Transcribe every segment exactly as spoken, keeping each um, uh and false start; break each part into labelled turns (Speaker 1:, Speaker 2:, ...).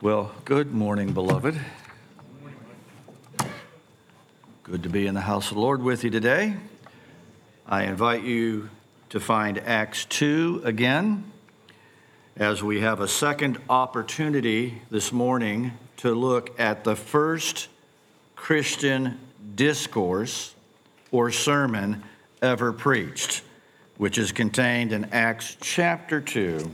Speaker 1: Well, good morning, beloved. Good to be in the house of the Lord with you today. I invite you to find Acts two again, as we have a second opportunity this morning to look at the first Christian discourse or sermon ever preached, which is contained in Acts chapter two.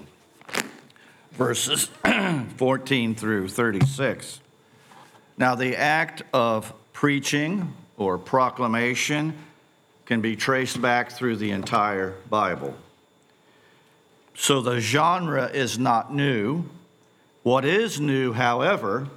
Speaker 1: Verses fourteen through thirty-six. Now, the act of preaching or proclamation can be traced back through the entire Bible. So the genre is not new. What is new, however,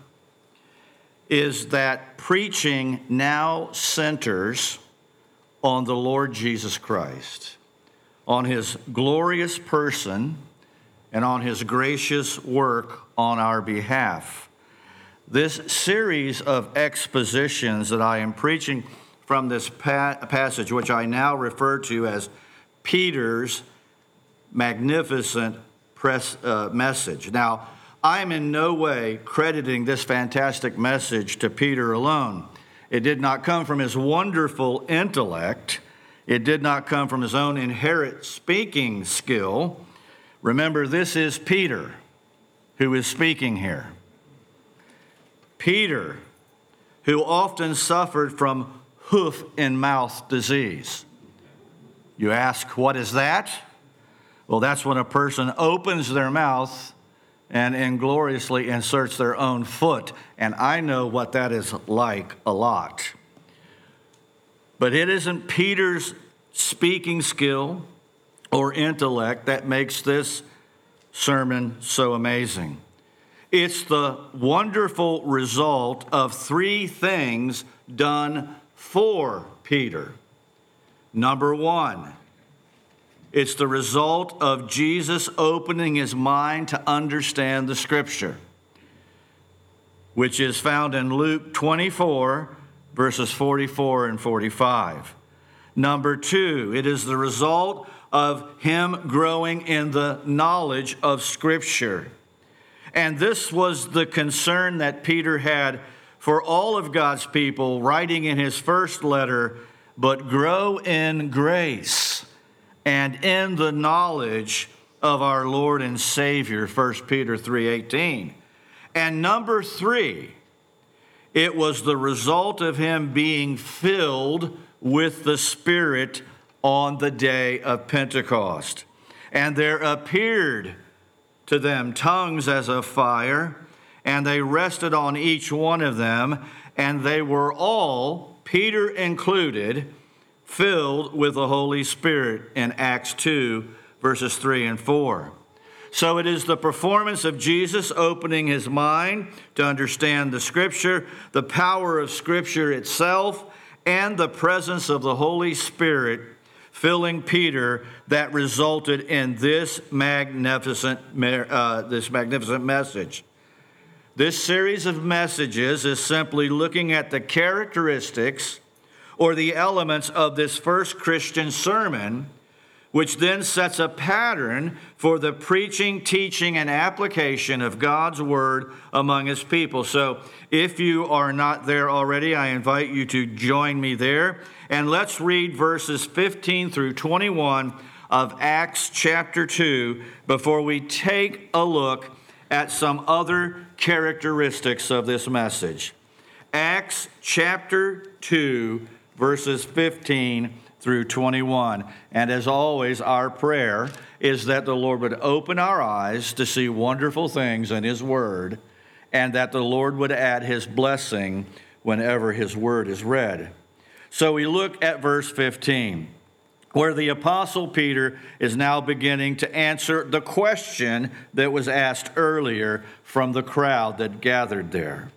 Speaker 1: is that preaching now centers on the Lord Jesus Christ, on his glorious person, and on his gracious work on our behalf. This series of expositions that I am preaching from this pa- passage, which I now refer to as Peter's magnificent press, uh, message. Now, I am in no way crediting this fantastic message to Peter alone. It did not come from his wonderful intellect. It did not come from his own inherent speaking skill. Remember, this is Peter who is speaking here. Peter, who often suffered from hoof and mouth disease. You ask, what is that? Well, that's when a person opens their mouth and ingloriously inserts their own foot. And I know what that is like a lot. But it isn't Peter's speaking skill or intellect that makes this sermon so amazing. It's the wonderful result of three things done for Peter. Number one, it's the result of Jesus opening his mind to understand the Scripture, which is found in Luke twenty-four, verses forty-four and forty-five. Number two, it is the result of him growing in the knowledge of Scripture. And this was the concern that Peter had for all of God's people, writing in his first letter, but grow in grace and in the knowledge of our Lord and Savior, First Peter three eighteen. And number three, it was the result of him being filled with the Spirit on the day of Pentecost. And there appeared to them tongues as of fire, and they rested on each one of them, and they were all, Peter included, filled with the Holy Spirit in Acts two, verses three and four. So it is the performance of Jesus opening his mind to understand the Scripture, the power of Scripture itself, and the presence of the Holy Spirit filling Peter that resulted in this magnificent, uh, this magnificent message. This series of messages is simply looking at the characteristics or the elements of this first Christian sermon, which then sets a pattern for the preaching, teaching, and application of God's word among his people. So if you are not there already, I invite you to join me there. And let's read verses fifteen through twenty-one of Acts chapter two before we take a look at some other characteristics of this message. Acts chapter two, verses fifteen through twenty-one. And as always, our prayer is that the Lord would open our eyes to see wonderful things in his word, and that the Lord would add his blessing whenever his word is read. So we look at verse fifteen, where the Apostle Peter is now beginning to answer the question that was asked earlier from the crowd that gathered there.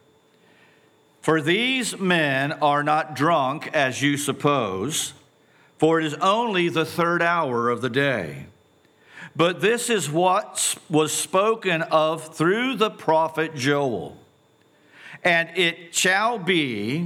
Speaker 1: For these men are not drunk, as you suppose, for it is only the third hour of the day. But this is what was spoken of through the prophet Joel. And it shall be,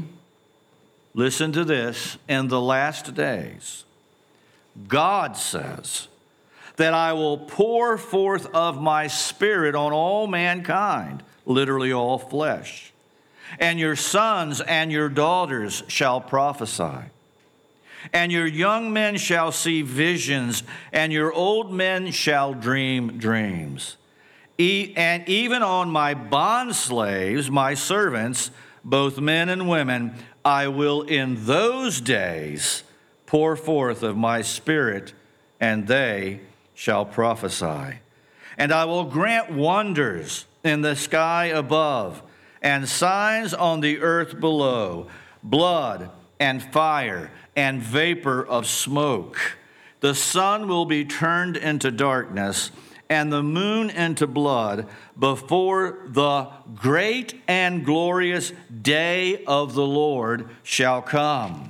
Speaker 1: listen to this, in the last days, God says, that I will pour forth of my Spirit on all mankind, literally all flesh. And your sons and your daughters shall prophesy. And your young men shall see visions, and your old men shall dream dreams. E- and even on my bondslaves, my servants, both men and women, I will in those days pour forth of my Spirit, and they shall prophesy. And I will grant wonders in the sky above, and signs on the earth below, blood and fire and vapor of smoke. The sun will be turned into darkness, and the moon into blood, before the great and glorious day of the Lord shall come.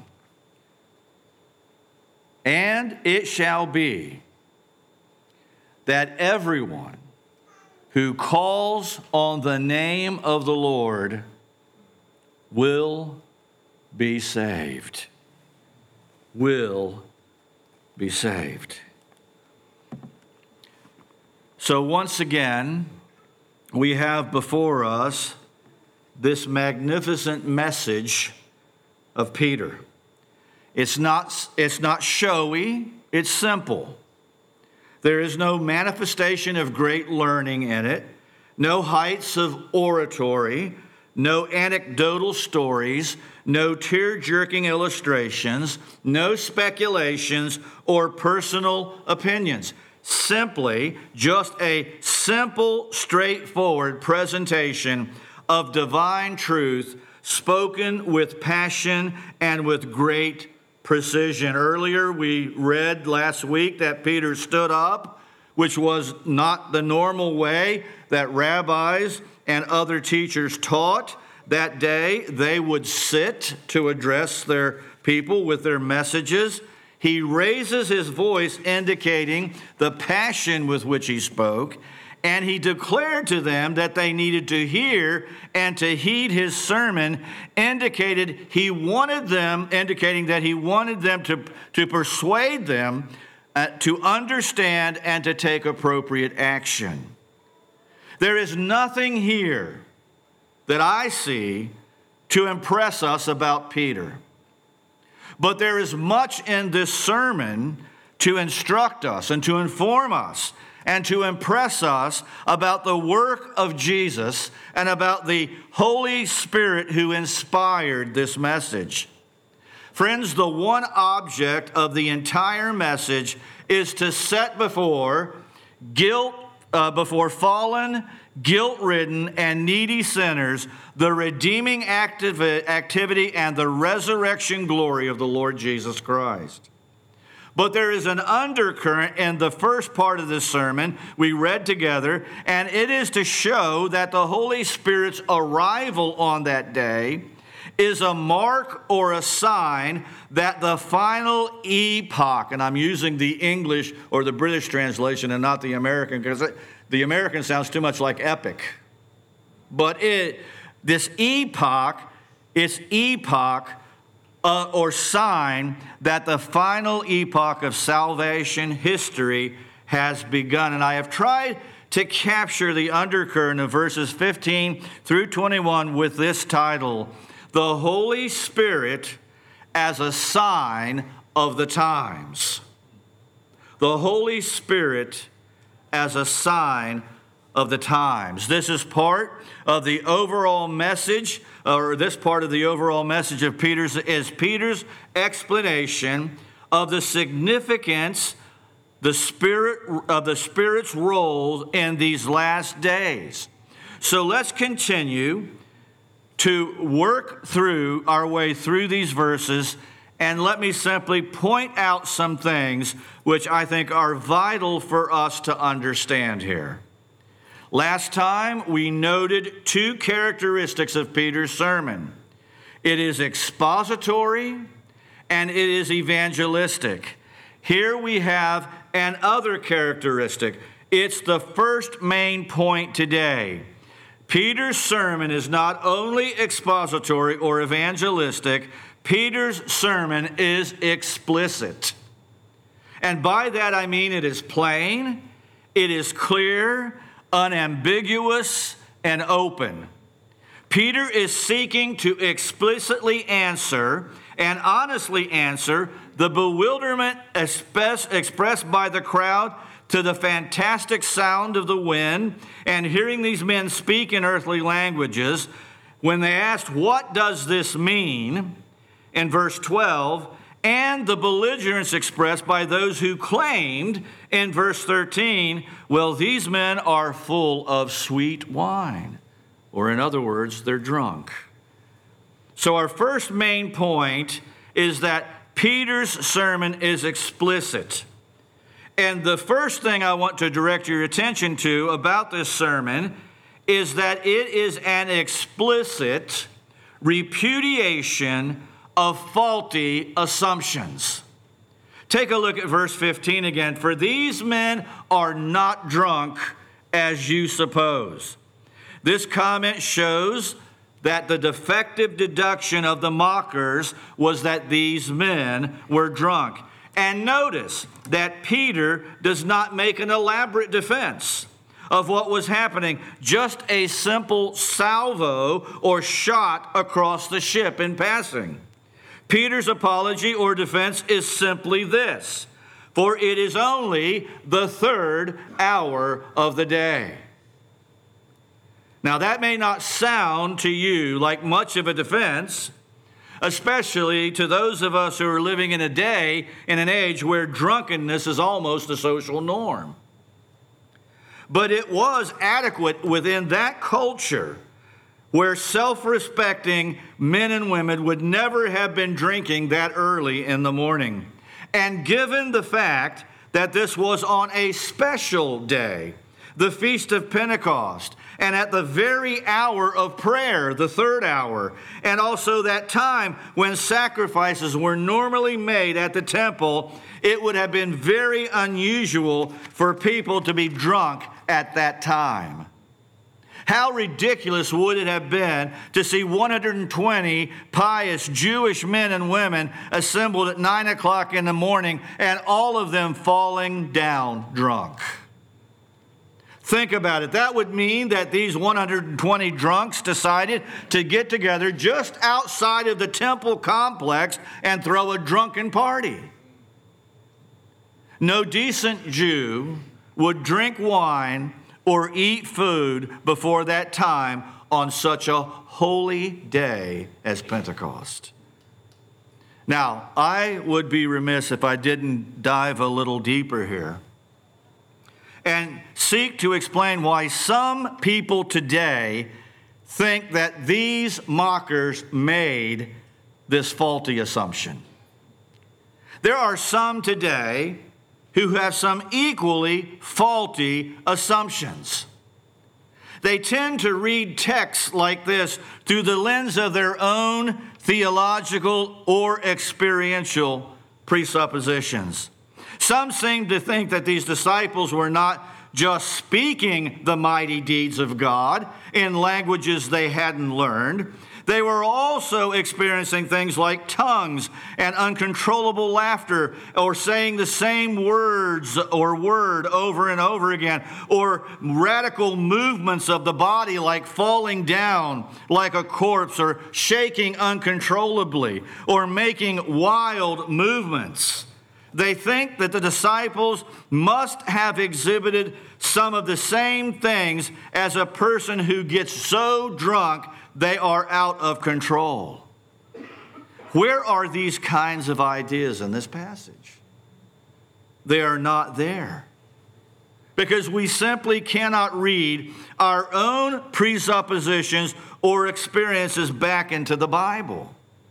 Speaker 1: And it shall be that everyone who calls on the name of the Lord will be saved. Will be saved. So once again, we have before us this magnificent message of Peter. It's not, it's not showy, it's simple. There is no manifestation of great learning in it, no heights of oratory, no anecdotal stories, no tear-jerking illustrations, no speculations or personal opinions. Simply just a simple, straightforward presentation of divine truth spoken with passion and with great precision. Earlier we read last week that Peter stood up, which was not the normal way that rabbis and other teachers taught that day. They would sit to address their people with their messages. He raises his voice, indicating the passion with which he spoke, and he declared to them that they needed to hear and to heed his sermon, indicated he wanted them, indicating that he wanted them to, to persuade them uh, to understand and to take appropriate action. There is nothing here that I see to impress us about Peter. But there is much in this sermon to instruct us and to inform us and to impress us about the work of Jesus and about the Holy Spirit who inspired this message. Friends, the one object of the entire message is to set before guilt, uh, before fallen, guilt-ridden, and needy sinners the redeeming activity and the resurrection glory of the Lord Jesus Christ. But there is an undercurrent in the first part of this sermon we read together, and it is to show that the Holy Spirit's arrival on that day is a mark or a sign that the final epoch, and I'm using the English or the British translation and not the American, because the American sounds too much like epic. But it, this epoch, it's epoch uh, or sign that the final epoch of salvation history has begun. And I have tried to capture the undercurrent of verses fifteen through twenty-one with this title: The Holy Spirit as a Sign of the Times. The Holy Spirit as a sign of the times. This is part of the overall message, or this part of the overall message of Peter's is Peter's explanation of the significance the Spirit of the Spirit's role in these last days. So let's continue to work through our way through these verses, and let me simply point out some things which I think are vital for us to understand here. Last time we noted two characteristics of Peter's sermon. It is expository and it is evangelistic. Here we have another characteristic. It's the first main point today. Peter's sermon is not only expository or evangelistic, Peter's sermon is explicit. And by that I mean it is plain, it is clear, unambiguous, and open. Peter is seeking to explicitly answer and honestly answer the bewilderment expressed by the crowd to the fantastic sound of the wind and hearing these men speak in earthly languages. When they asked, "What does this mean?" in verse twelve, and the belligerence expressed by those who claimed in verse thirteen, well, these men are full of sweet wine. Or in other words, they're drunk. So our first main point is that Peter's sermon is explicit. And the first thing I want to direct your attention to about this sermon is that it is an explicit repudiation of faulty assumptions. Take a look at verse fifteen again. For these men are not drunk as you suppose. This comment shows that the defective deduction of the mockers was that these men were drunk. And notice that Peter does not make an elaborate defense of what was happening, just a simple salvo or shot across the ship in passing. Peter's apology or defense is simply this: for it is only the third hour of the day. Now, that may not sound to you like much of a defense, especially to those of us who are living in a day, in an age where drunkenness is almost a social norm. But it was adequate within that culture where self-respecting men and women would never have been drinking that early in the morning. And given the fact that this was on a special day, the Feast of Pentecost, and at the very hour of prayer, the third hour, and also that time when sacrifices were normally made at the temple, it would have been very unusual for people to be drunk at that time. How ridiculous would it have been to see one hundred twenty pious Jewish men and women assembled at nine o'clock in the morning and all of them falling down drunk? Think about it. That would mean that these one hundred twenty drunks decided to get together just outside of the temple complex and throw a drunken party. No decent Jew would drink wine or eat food before that time on such a holy day as Pentecost. Now, I would be remiss if I didn't dive a little deeper here and seek to explain why some people today think that these mockers made this faulty assumption. There are some today who have some equally faulty assumptions. They tend to read texts like this through the lens of their own theological or experiential presuppositions. Some seem to think that these disciples were not just speaking the mighty deeds of God in languages they hadn't learned. They were also experiencing things like tongues and uncontrollable laughter, or saying the same words or word over and over again, or radical movements of the body like falling down like a corpse, or shaking uncontrollably, or making wild movements. They think that the disciples must have exhibited some of the same things as a person who gets so drunk they are out of control. Where are these kinds of ideas in this passage? They are not there. Because we simply cannot read our own presuppositions or experiences back into the Bible.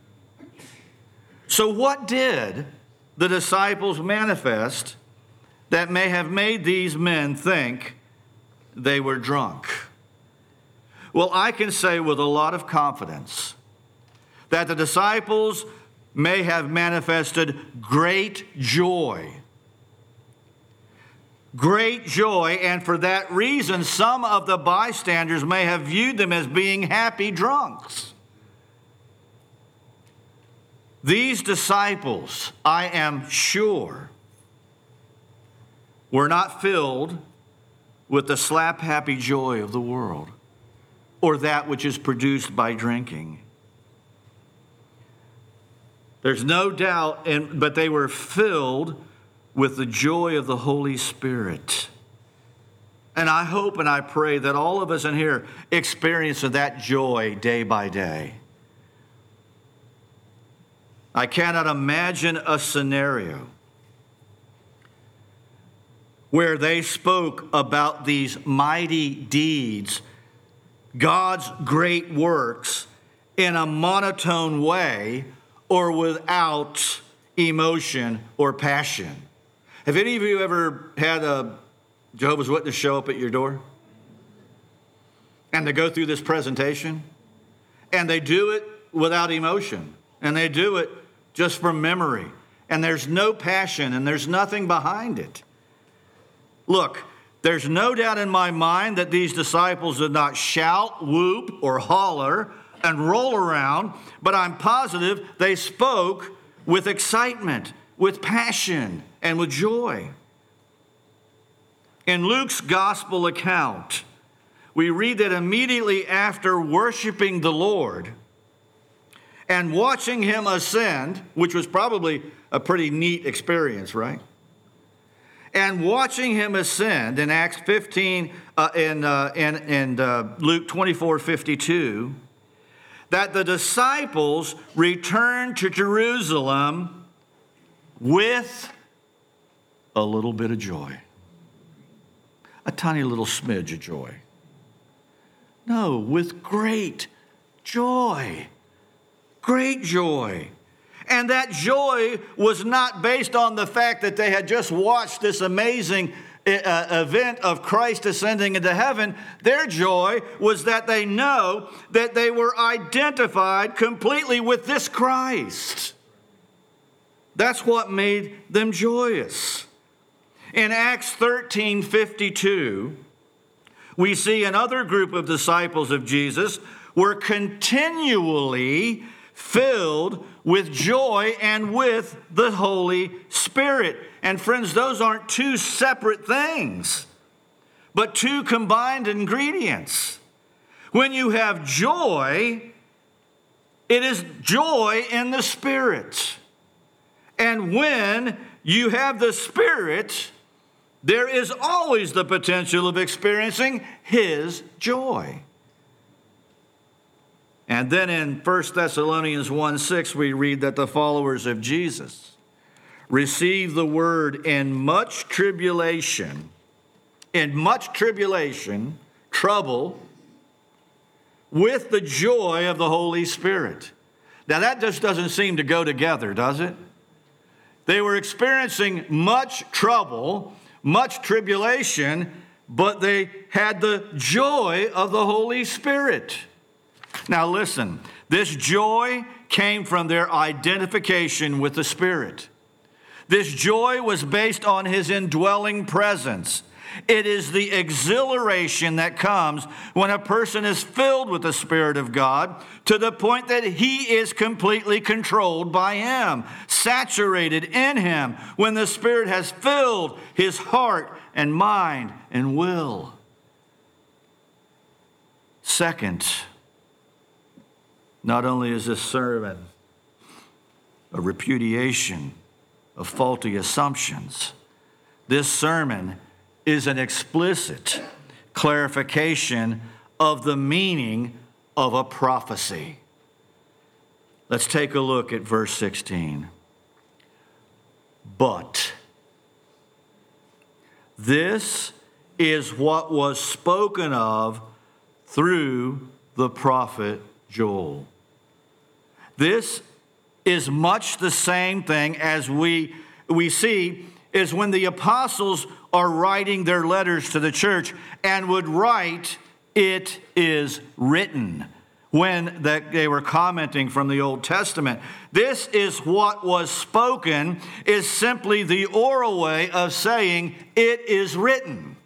Speaker 1: So what did the disciples manifest that may have made these men think they were drunk? Well, I can say with a lot of confidence that the disciples may have manifested great joy. Great joy, and for that reason, some of the bystanders may have viewed them as being happy drunks. These disciples, I am sure, were not filled with the slap-happy joy of the world or that which is produced by drinking. There's no doubt, and, but they were filled with the joy of the Holy Spirit. And I hope and I pray that all of us in here experience that joy day by day. I cannot imagine a scenario where they spoke about these mighty deeds, God's great works, in a monotone way or without emotion or passion. Have any of you ever had a Jehovah's Witness show up at your door? And they go through this presentation, and they do it without emotion, and they do it just from memory, and there's no passion, and there's nothing behind it. Look, there's no doubt in my mind that these disciples did not shout, whoop, or holler and roll around, but I'm positive they spoke with excitement, with passion, and with joy. In Luke's gospel account, we read that immediately after worshiping the Lord and watching him ascend, which was probably a pretty neat experience, right? And watching him ascend in Acts fifteen, uh, in, uh, in, in uh, Luke twenty-four fifty-two, that the disciples returned to Jerusalem with a little bit of joy. A tiny little smidge of joy. No, with great joy. Great joy. And that joy was not based on the fact that they had just watched this amazing uh, event of Christ ascending into heaven. Their joy was that they know that they were identified completely with this Christ. That's what made them joyous. In Acts thirteen fifty-two, we see another group of disciples of Jesus were continually filled with joy and with the Holy Spirit. And friends, those aren't two separate things, but two combined ingredients. When you have joy, it is joy in the Spirit. And when you have the Spirit, there is always the potential of experiencing His joy. And then in First Thessalonians one six, we read that the followers of Jesus receive the word in much tribulation, in much tribulation, trouble, with the joy of the Holy Spirit. Now that just doesn't seem to go together, does it? They were experiencing much trouble, much tribulation, but they had the joy of the Holy Spirit. Now listen, this joy came from their identification with the Spirit. This joy was based on His indwelling presence. It is the exhilaration that comes when a person is filled with the Spirit of God to the point that he is completely controlled by Him, saturated in Him, when the Spirit has filled his heart and mind and will. Second, not only is this sermon a repudiation of faulty assumptions, this sermon is an explicit clarification of the meaning of a prophecy. Let's take a look at verse sixteen. But this is what was spoken of through the prophet Joel. This is much the same thing as we, we see is when the apostles are writing their letters to the church and would write, "It is written," when that they were commenting from the Old Testament. This is what was spoken, is simply the oral way of saying, "It is written."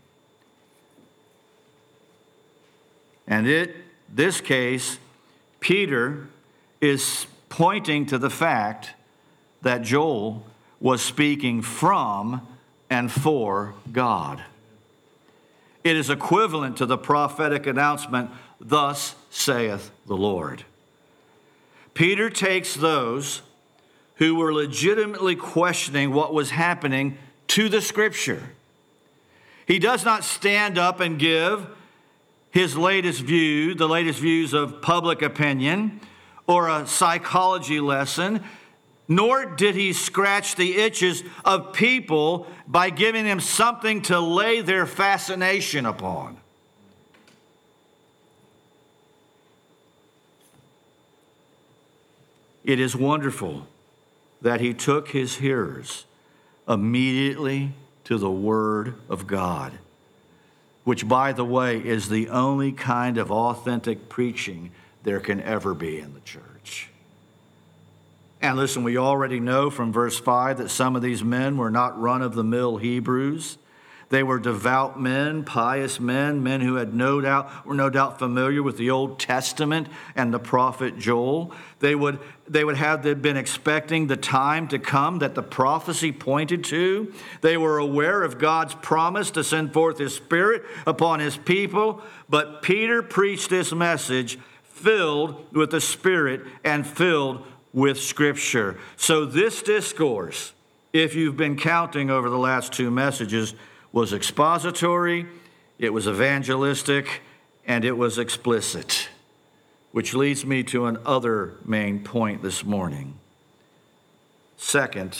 Speaker 1: And in this case, Peter is pointing to the fact that Joel was speaking from and for God. It is equivalent to the prophetic announcement, "Thus saith the Lord." Peter takes those who were legitimately questioning what was happening to the Scripture. He does not stand up and give his latest view, the latest views of public opinion, or a psychology lesson, nor did he scratch the itches of people by giving them something to lay their fascination upon. It is wonderful that he took his hearers immediately to the Word of God, which, by the way, is the only kind of authentic preaching there can ever be in the church. And listen, we already know from verse five that some of these men were not run-of-the-mill Hebrews. They were devout men, pious men, men who had no doubt were no doubt familiar with the Old Testament and the prophet Joel. They would they would have been expecting the time to come that the prophecy pointed to. They were aware of God's promise to send forth His Spirit upon His people. But Peter preached this message filled with the Spirit and filled with Scripture. So this discourse, if you've been counting over the last two messages, was expository, it was evangelistic, and it was explicit. Which leads me to another main point this morning. Second,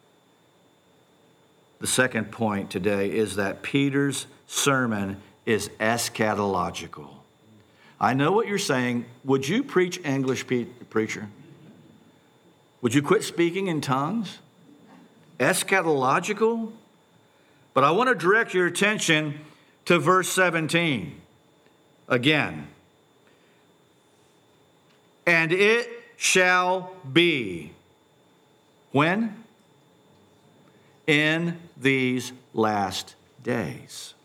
Speaker 1: the second point today is that Peter's sermon is eschatological. I know what you're saying. Would you preach English, preacher? Would you quit speaking in tongues? Eschatological? But I want to direct your attention to verse seventeen. Again. And it shall be. When? In these last days.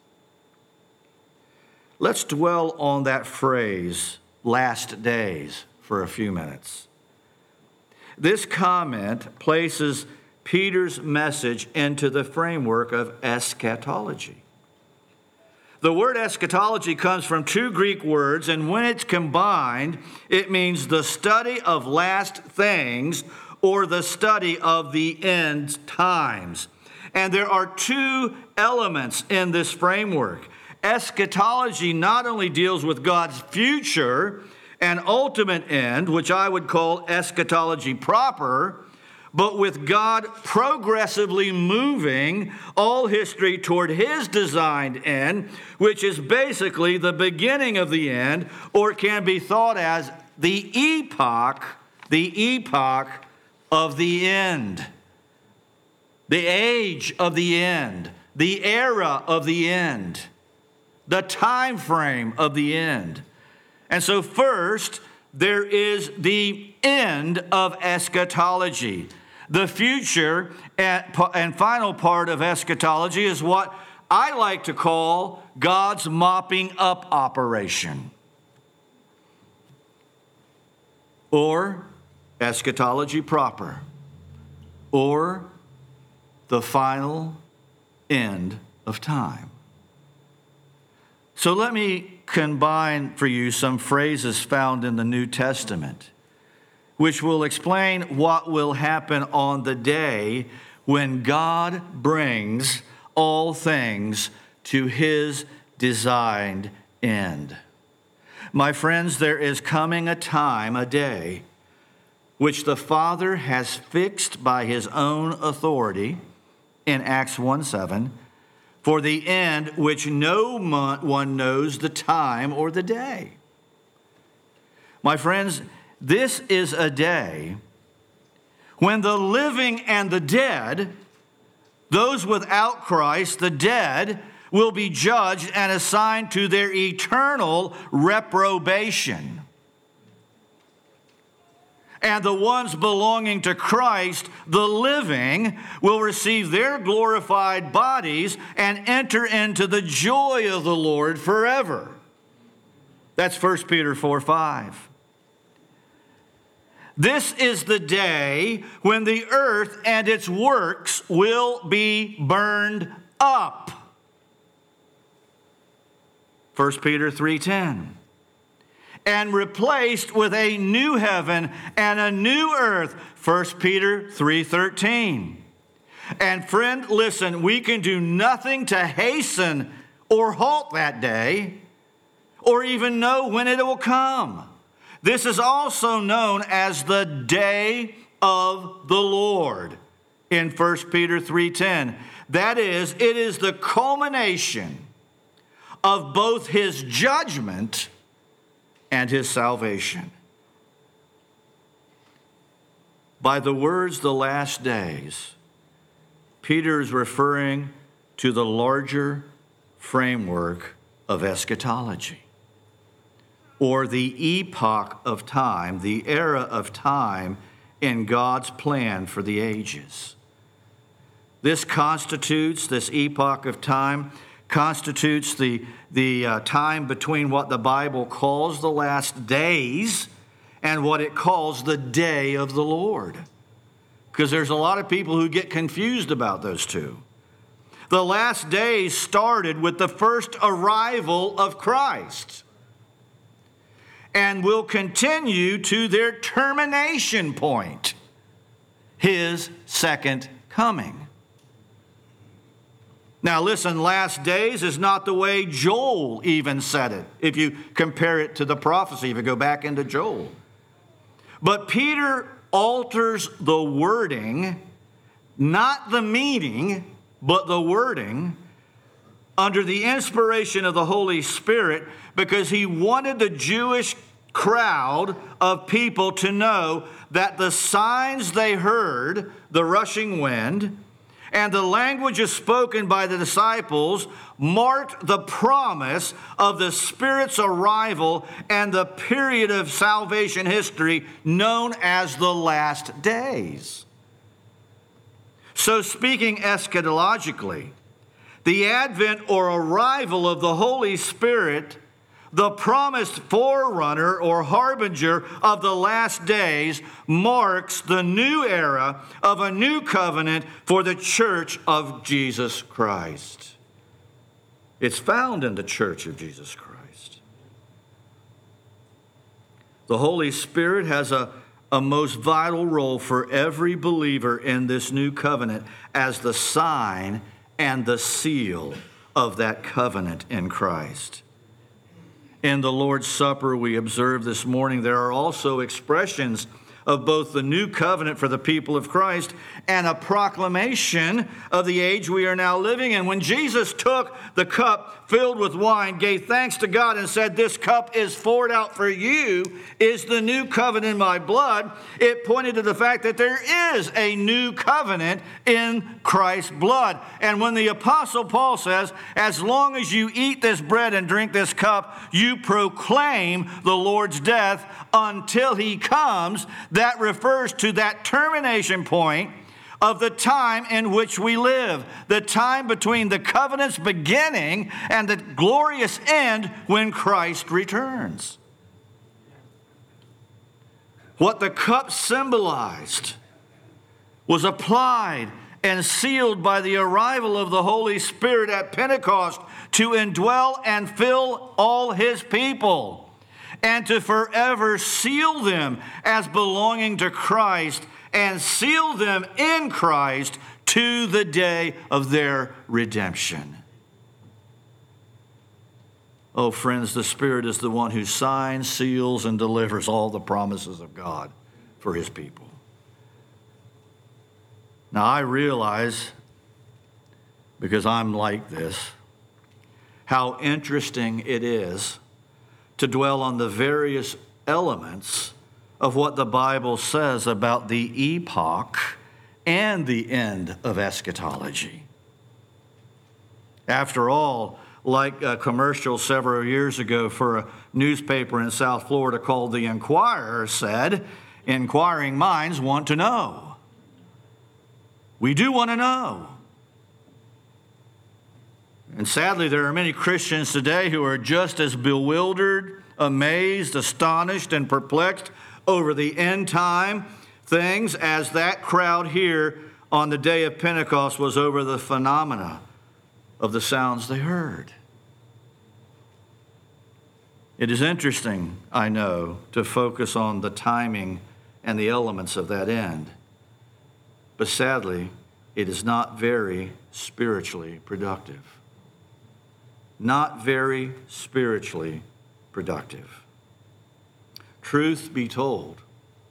Speaker 1: Let's dwell on that phrase, last days, for a few minutes. This comment places Peter's message into the framework of eschatology. The word eschatology comes from two Greek words, and when it's combined, it means the study of last things or the study of the end times. And there are two elements in this framework. Eschatology not only deals with God's future and ultimate end, which I would call eschatology proper, but with God progressively moving all history toward His designed end, which is basically the beginning of the end, or can be thought as the epoch, the epoch of the end, the age of the end, the era of the end, the time frame of the end. And so first, there is the end of eschatology. The future and final part of eschatology is what I like to call God's mopping up operation, or eschatology proper, or the final end of time. So let me combine for you some phrases found in the New Testament, which will explain what will happen on the day when God brings all things to His designed end. My friends, there is coming a time, a day, which the Father has fixed by His own authority in Acts one seven, for the end which no one knows the time or the day. My friends, this is a day when the living and the dead, those without Christ, the dead, will be judged and assigned to their eternal reprobation. And the ones belonging to Christ, the living, will receive their glorified bodies and enter into the joy of the Lord forever. That's First Peter four five. This is the day when the earth and its works will be burned up. First Peter three ten. And replaced with a new heaven and a new earth. First Peter three thirteen. And friend, listen, we can do nothing to hasten or halt that day, or even know when it will come. This is also known as the day of the Lord in First Peter three ten. That is, it is the culmination of both his judgment and his salvation. By the words the last days, Peter is referring to the larger framework of eschatology, or the epoch of time, the era of time in God's plan for the ages. This constitutes, this epoch of time, constitutes the, the uh, time between what the Bible calls the last days and what it calls the day of the Lord. Because there's a lot of people who get confused about those two. The last days started with the first arrival of Christ and will continue to their termination point, his second coming. Now listen, last days is not the way Joel even said it, if you compare it to the prophecy, if you go back into Joel. But Peter alters the wording, not the meaning, but the wording, under the inspiration of the Holy Spirit, because he wanted the Jewish crowd of people to know that the signs they heard, the rushing wind, and the languages spoken by the disciples marked the promise of the Spirit's arrival and the period of salvation history known as the last days. So speaking eschatologically, the advent or arrival of the Holy Spirit, the promised forerunner or harbinger of the last days, marks the new era of a new covenant for the church of Jesus Christ. It's found in the church of Jesus Christ. The Holy Spirit has a, a most vital role for every believer in this new covenant as the sign and the seal of that covenant in Christ. In the Lord's Supper we observed this morning, there are also expressions of both the new covenant for the people of Christ and a proclamation of the age we are now living in. When Jesus took the cup filled with wine, gave thanks to God and said, "This cup is poured out for you, is the new covenant in my blood," it pointed to the fact that there is a new covenant in Christ's blood. And when the Apostle Paul says, "As long as you eat this bread and drink this cup, you proclaim the Lord's death until he comes," that refers to that termination point of the time in which we live, the time between the covenant's beginning and the glorious end when Christ returns. What the cup symbolized was applied and sealed by the arrival of the Holy Spirit at Pentecost to indwell and fill all his people, and to forever seal them as belonging to Christ and seal them in Christ to the day of their redemption. Oh, friends, the Spirit is the one who signs, seals, and delivers all the promises of God for his people. Now, I realize, because I'm like this, how interesting it is to dwell on the various elements of what the Bible says about the epoch and the end of eschatology. After all, like a commercial several years ago for a newspaper in South Florida called The Inquirer said, "Inquiring minds want to know." We do want to know. And sadly, there are many Christians today who are just as bewildered, amazed, astonished, and perplexed over the end time things as that crowd here on the day of Pentecost was over the phenomena of the sounds they heard. It is interesting, I know, to focus on the timing and the elements of that end. But sadly, it is not very spiritually productive. Not very spiritually productive. Truth be told,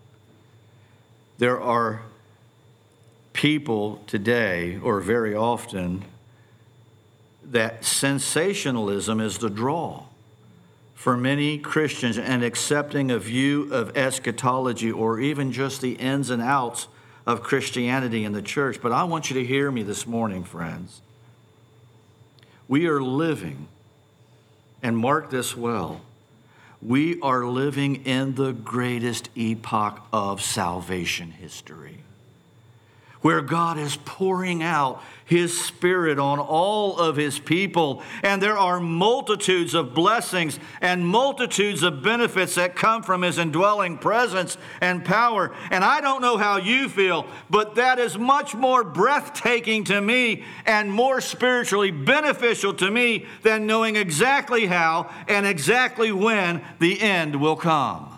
Speaker 1: there are people today, or very often, that sensationalism is the draw for many Christians and accepting a view of eschatology or even just the ins and outs of Christianity in the church. But I want you to hear me this morning, friends. We are living, and mark this well, we are living in the greatest epoch of salvation history, where God is pouring out His Spirit on all of His people. And there are multitudes of blessings and multitudes of benefits that come from His indwelling presence and power. And I don't know how you feel, but that is much more breathtaking to me and more spiritually beneficial to me than knowing exactly how and exactly when the end will come.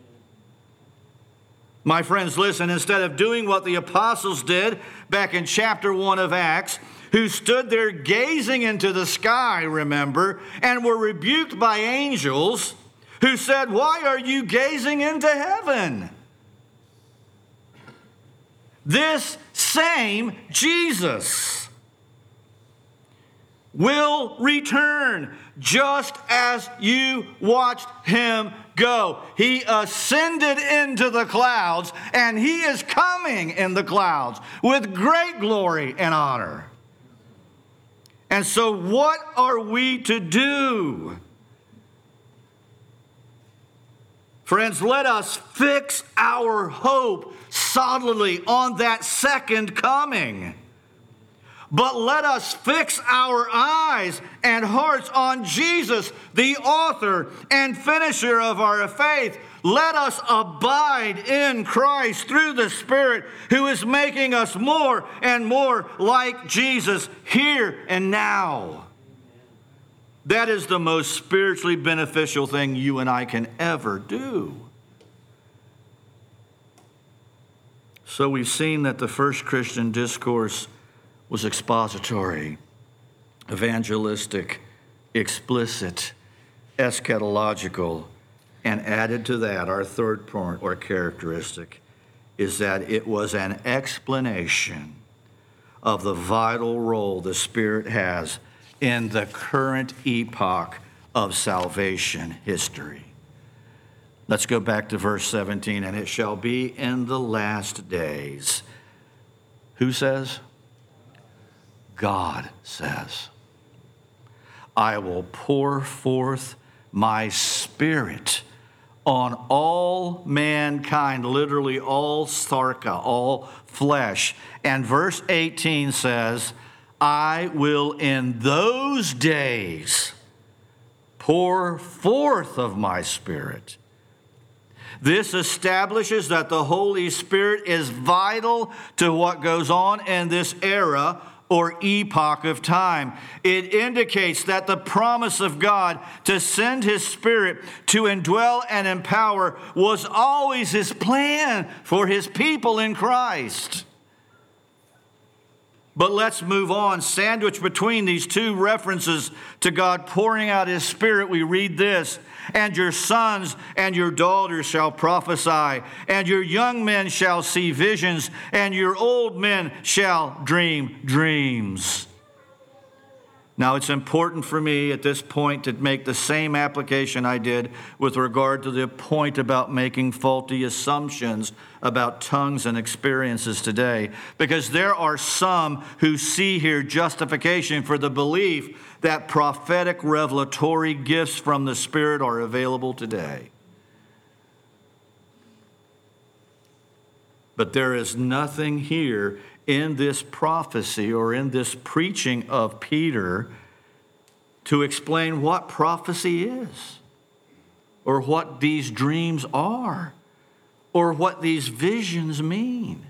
Speaker 1: My friends, listen, instead of doing what the apostles did back in chapter one of Acts, who stood there gazing into the sky, remember, and were rebuked by angels who said, "Why are you gazing into heaven?" This same Jesus will return just as you watched Him go. He ascended into the clouds, and He is coming in the clouds with great glory and honor. And so what are we to do? Friends, let us fix our hope solidly on that second coming. But let us fix our eyes and hearts on Jesus, the author and finisher of our faith. Let us abide in Christ through the Spirit, who is making us more and more like Jesus here and now. That is the most spiritually beneficial thing you and I can ever do. So we've seen that the first Christian discourse was expository, evangelistic, explicit, eschatological, and added to that, our third point or characteristic is that it was an explanation of the vital role the Spirit has in the current epoch of salvation history. Let's go back to verse seventeen. And it shall be in the last days. Who says? God says, I will pour forth my Spirit on all mankind, literally all sarka, all flesh. And verse eighteen says, I will in those days pour forth of my Spirit. This establishes that the Holy Spirit is vital to what goes on in this era or epoch of time. It indicates that the promise of God to send His Spirit to indwell and empower was always His plan for His people in Christ. But let's move on. Sandwiched between these two references to God pouring out His Spirit, we read this, and your sons and your daughters shall prophesy, and your young men shall see visions, and your old men shall dream dreams. Now, it's important for me at this point to make the same application I did with regard to the point about making faulty assumptions about tongues and experiences today, because there are some who see here justification for the belief that prophetic revelatory gifts from the Spirit are available today. But there is nothing here in this prophecy or in this preaching of Peter to explain what prophecy is or what these dreams are or what these visions mean.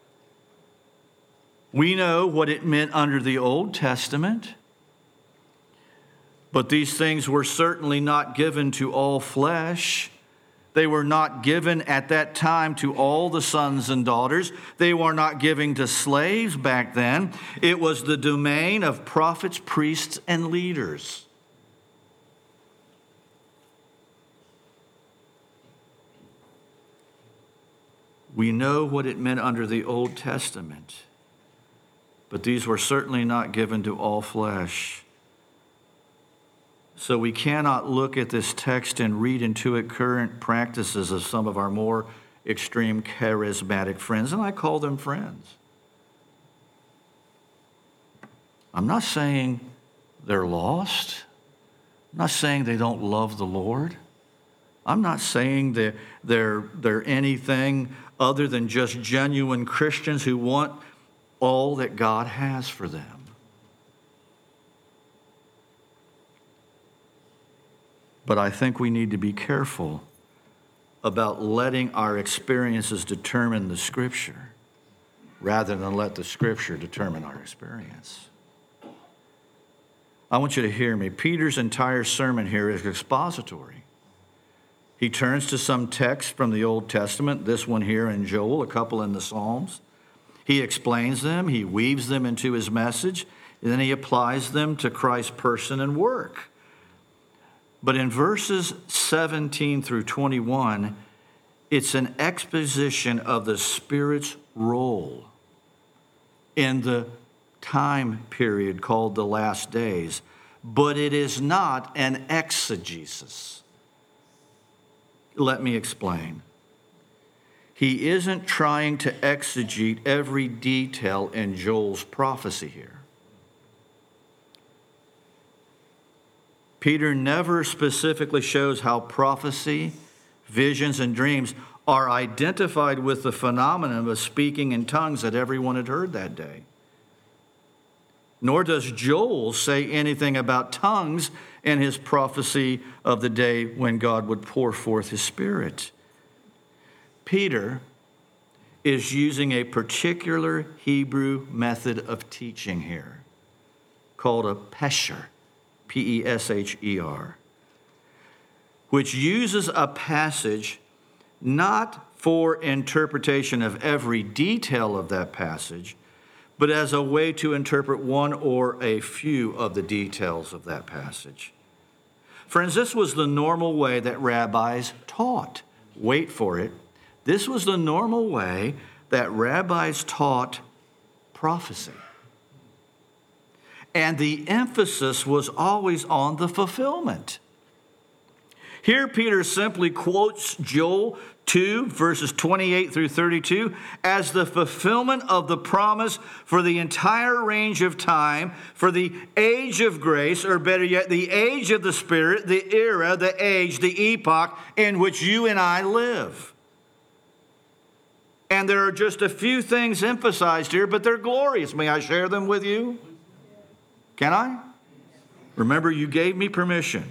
Speaker 1: We know what it meant under the Old Testament, but these things were certainly not given to all flesh. They were not given at that time to all the sons and daughters. They were not given to slaves back then. It was the domain of prophets, priests, and leaders. We know what it meant under the Old Testament, but these were certainly not given to all flesh. So we cannot look at this text and read into it current practices of some of our more extreme charismatic friends, and I call them friends. I'm not saying they're lost. I'm not saying they don't love the Lord. I'm not saying that they're, they're anything other than just genuine Christians who want all that God has for them. But I think we need to be careful about letting our experiences determine the Scripture rather than let the Scripture determine our experience. I want you to hear me. Peter's entire sermon here is expository. He turns to some text from the Old Testament, this one here in Joel, a couple in the Psalms. He explains them, he weaves them into his message, and then he applies them to Christ's person and work. But in verses seventeen through twenty-one, it's an exposition of the Spirit's role in the time period called the last days, but it is not an exegesis. Let me explain. He isn't trying to exegete every detail in Joel's prophecy here. Peter never specifically shows how prophecy, visions, and dreams are identified with the phenomenon of speaking in tongues that everyone had heard that day. Nor does Joel say anything about tongues in his prophecy of the day when God would pour forth his Spirit. Peter is using a particular Hebrew method of teaching here called a pesher. P E S H E R, which uses a passage not for interpretation of every detail of that passage, but as a way to interpret one or a few of the details of that passage. Friends, this was the normal way that rabbis taught. Wait for it. This was the normal way that rabbis taught prophecy. And the emphasis was always on the fulfillment. Here, Peter simply quotes Joel two, verses twenty-eight through thirty-two, as the fulfillment of the promise for the entire range of time, for the age of grace, or better yet, the age of the Spirit, the era, the age, the epoch in which you and I live. And there are just a few things emphasized here, but they're glorious. May I share them with you? Can I? Remember, you gave me permission.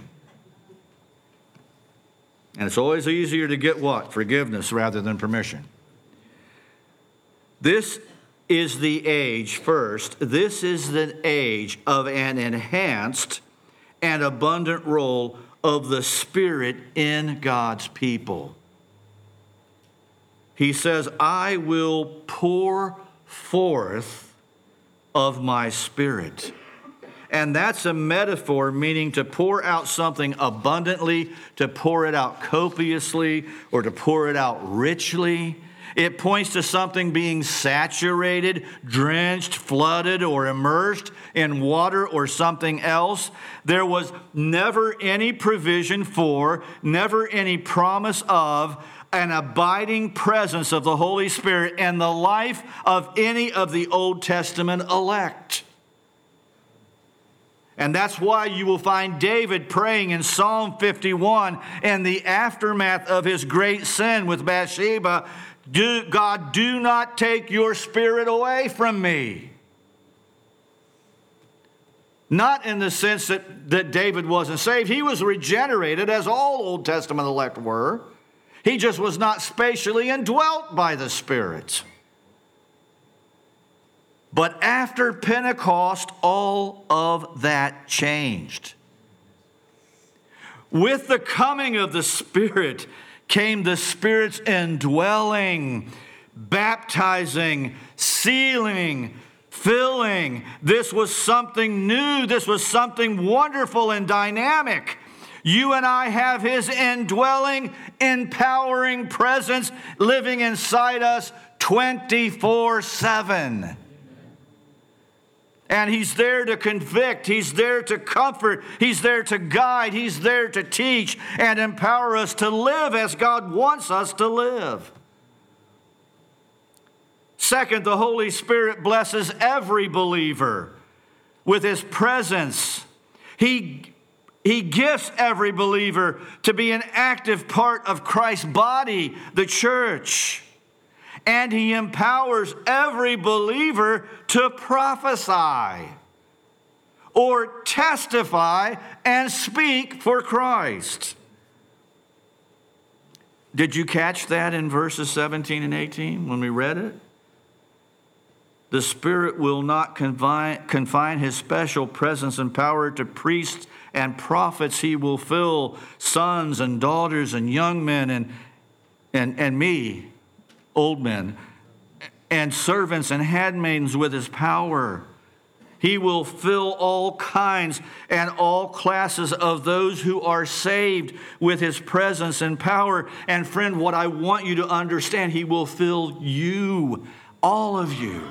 Speaker 1: And it's always easier to get what? Forgiveness rather than permission. This is the age, first, this is the age of an enhanced and abundant role of the Spirit in God's people. He says, I will pour forth of my Spirit. And that's a metaphor meaning to pour out something abundantly, to pour it out copiously, or to pour it out richly. It points to something being saturated, drenched, flooded, or immersed in water or something else. There was never any provision for, never any promise of, an abiding presence of the Holy Spirit in the life of any of the Old Testament elect. And that's why you will find David praying in Psalm fifty-one in the aftermath of his great sin with Bathsheba, do, God, do not take your Spirit away from me. Not in the sense that, that David wasn't saved. He was regenerated, as all Old Testament elect were. He just was not spatially indwelt by the Spirit. But after Pentecost, all of that changed. With the coming of the Spirit came the Spirit's indwelling, baptizing, sealing, filling. This was something new. This was something wonderful and dynamic. You and I have His indwelling, empowering presence living inside us twenty-four seven. And He's there to convict. He's there to comfort. He's there to guide. He's there to teach and empower us to live as God wants us to live. Second, the Holy Spirit blesses every believer with His presence. He, he gifts every believer to be an active part of Christ's body, the church. And He empowers every believer to prophesy or testify and speak for Christ. Did you catch that in verses seventeen and eighteen when we read it? The Spirit will not confine, confine His special presence and power to priests and prophets. He will fill sons and daughters and young men and, and, and me, old men, and servants and handmaidens with His power. He will fill all kinds and all classes of those who are saved with His presence and power. And friend, what I want you to understand, He will fill you, all of you.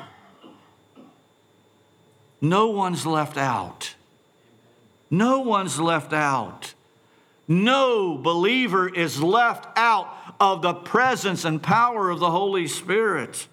Speaker 1: No one's left out. No one's left out. No believer is left out of the presence and power of the Holy Spirit.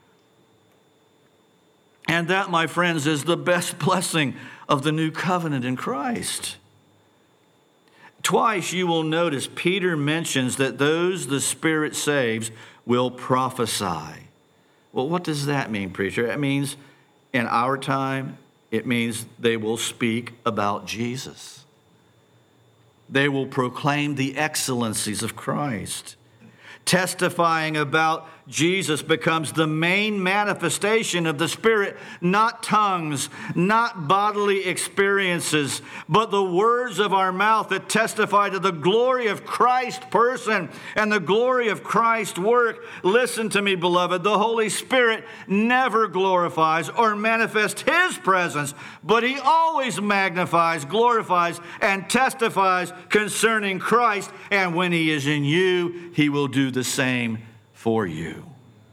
Speaker 1: And that, my friends, is the best blessing of the new covenant in Christ. Twice you will notice Peter mentions that those the Spirit saves will prophesy. Well, what does that mean, preacher? It means in our time, it means they will speak about Jesus. They will proclaim the excellencies of Christ. Testifying about Jesus becomes the main manifestation of the Spirit, not tongues, not bodily experiences, but the words of our mouth that testify to the glory of Christ's person and the glory of Christ's work. Listen to me, beloved. The Holy Spirit never glorifies or manifests His presence, but He always magnifies, glorifies, and testifies concerning Christ. And when He is in you, He will do the same for you.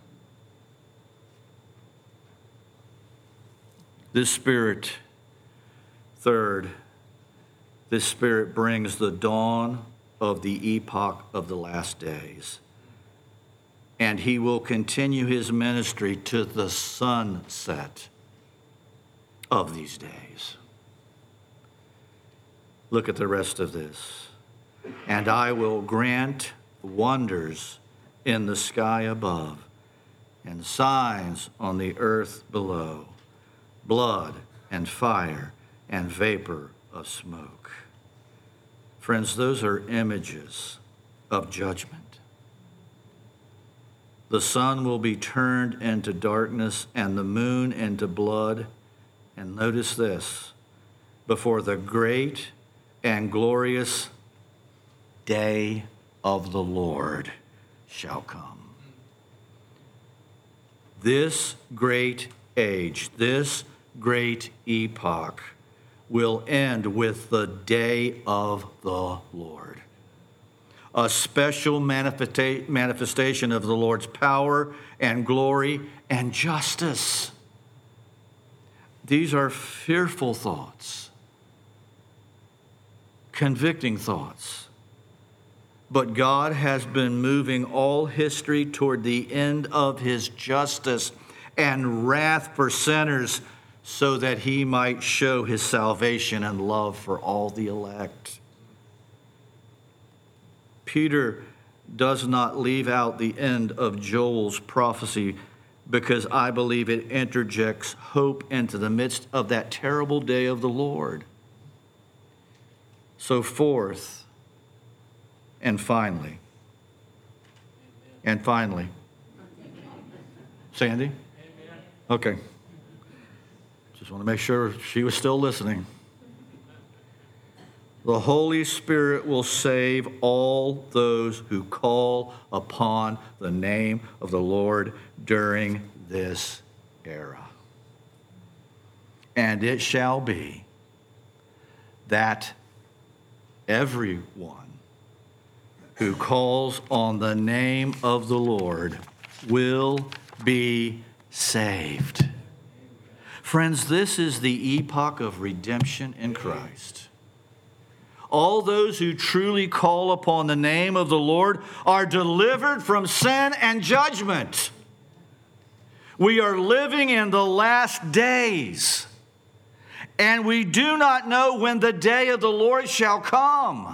Speaker 1: This Spirit, third, this Spirit brings the dawn of the epoch of the last days. And He will continue His ministry to the sunset of these days. Look at the rest of this. And I will grant wonders in the sky above, and signs on the earth below, blood and fire and vapor of smoke. Friends, those are images of judgment. The sun will be turned into darkness and the moon into blood. And notice this, before the great and glorious day of the Lord shall come. This great age, this great epoch will end with the day of the Lord. A special manifesta- manifestation of the Lord's power and glory and justice. These are fearful thoughts, convicting thoughts. But God has been moving all history toward the end of His justice and wrath for sinners so that He might show His salvation and love for all the elect. Peter does not leave out the end of Joel's prophecy because I believe it interjects hope into the midst of that terrible day of the Lord. So fourth, and finally, And finally, Sandy? Okay. Just want to make sure she was still listening. The Holy Spirit will save all those who call upon the name of the Lord during this era. And it shall be that everyone who calls on the name of the Lord will be saved. Friends, this is the epoch of redemption in Christ. All those who truly call upon the name of the Lord are delivered from sin and judgment. We are living in the last days, and we do not know when the day of the Lord shall come.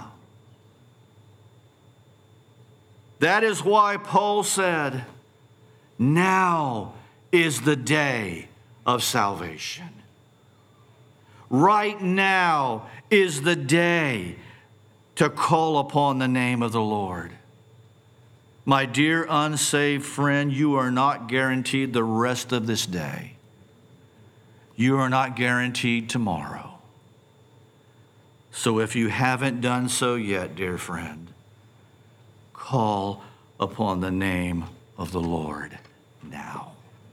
Speaker 1: That is why Paul said, now is the day of salvation. Right now is the day to call upon the name of the Lord. My dear unsaved friend, you are not guaranteed the rest of this day. You are not guaranteed tomorrow. So if you haven't done so yet, dear friend, call upon the name of the Lord now.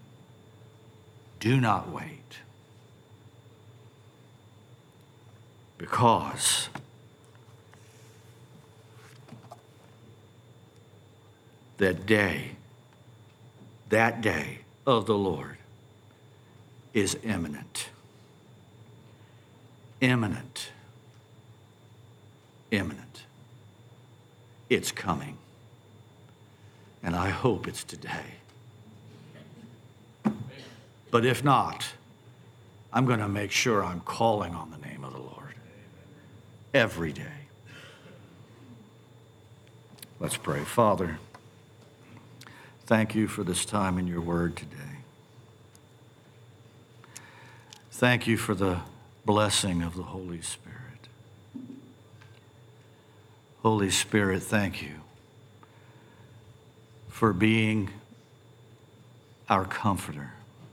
Speaker 1: Do not wait. Because that day, that day of the Lord is imminent. Imminent. Imminent. It's coming. And I hope it's today. But if not, I'm going to make sure I'm calling on the name of the Lord every day. Let's pray. Father, thank you for this time in your word today. Thank you for the blessing of the Holy Spirit. Holy Spirit, thank you for being our comforter,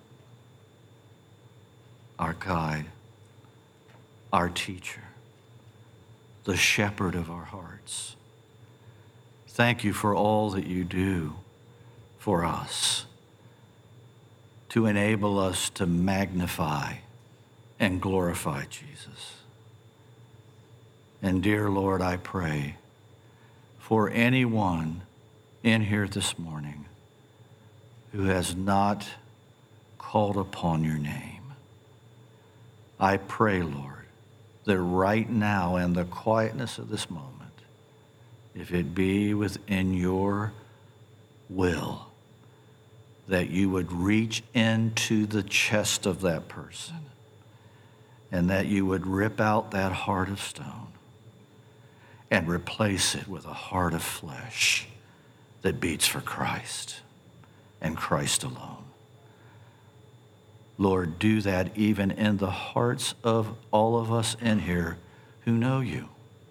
Speaker 1: our guide, our teacher, the shepherd of our hearts. Thank you for all that you do for us to enable us to magnify and glorify Jesus. And dear Lord, I pray for anyone in here this morning who has not called upon your name. I pray, Lord, that right now in the quietness of this moment, if it be within your will, that you would reach into the chest of that person and that you would rip out that heart of stone and replace it with a heart of flesh that beats for Christ and Christ alone. Lord, do that even in the hearts of all of us in here who know you.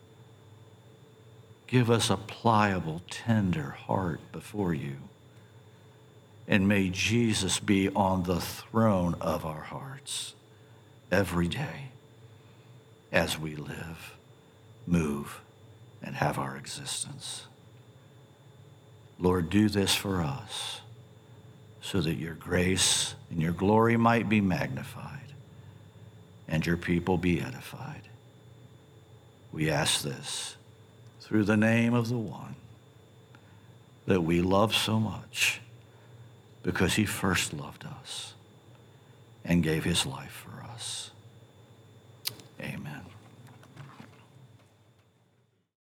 Speaker 1: Give us a pliable, tender heart before you. And may Jesus be on the throne of our hearts every day as we live, move, and have our existence. Lord, do this for us so that your grace and your glory might be magnified and your people be edified. We ask this through the name of the one that we love so much because he first loved us and gave his life for us.